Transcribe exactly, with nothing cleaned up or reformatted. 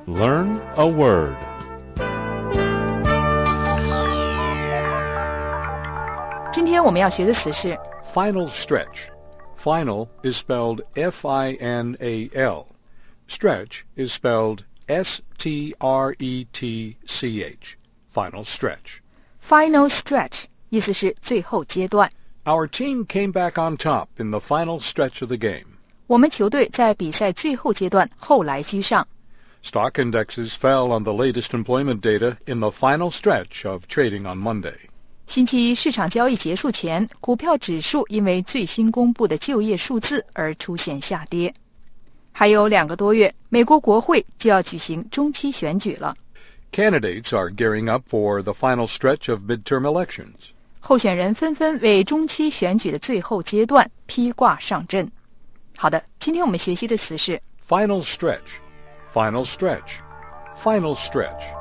Learn a word. Today 今天我们要学的词是 Final stretch. Final is spelled F I N A L. Stretch is spelled S T R E T C H. Final stretch. final stretch， 意思是最后阶段。 Our team came back on top in the final stretch of the game. 我们球队在比赛最后阶段后来居上。 Stock indexes fell on the latest employment data in the final stretch of trading on Monday. 星期一市场交易结束前，股票指数因为最新公布的就业数字而出现下跌。还有两个多月，美国国会就要举行中期选举了。 Candidates are gearing up for the final stretch of midterm elections. 候选人纷纷为中期选举的最后阶段披挂上阵。好的，今天我们学习的词是 Final stretch. Final stretch. Final stretch.